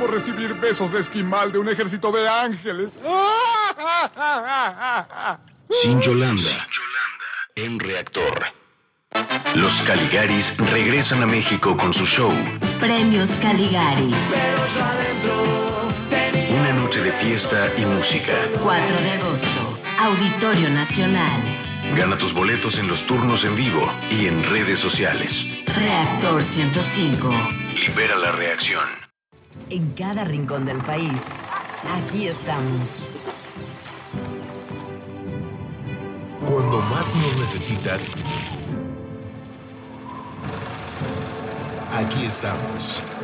por recibir besos de esquimal de un ejército de ángeles. Sin Yolanda, en Reactor. Los Caligaris regresan a México con su show Premios Caligaris. Una noche de fiesta y música. 4 de agosto, Auditorio Nacional. Gana tus boletos en los turnos en vivo y en redes sociales. Reactor 105. Libera la reacción. En cada rincón del país, aquí estamos. Cuando más nos necesitas, aquí estamos.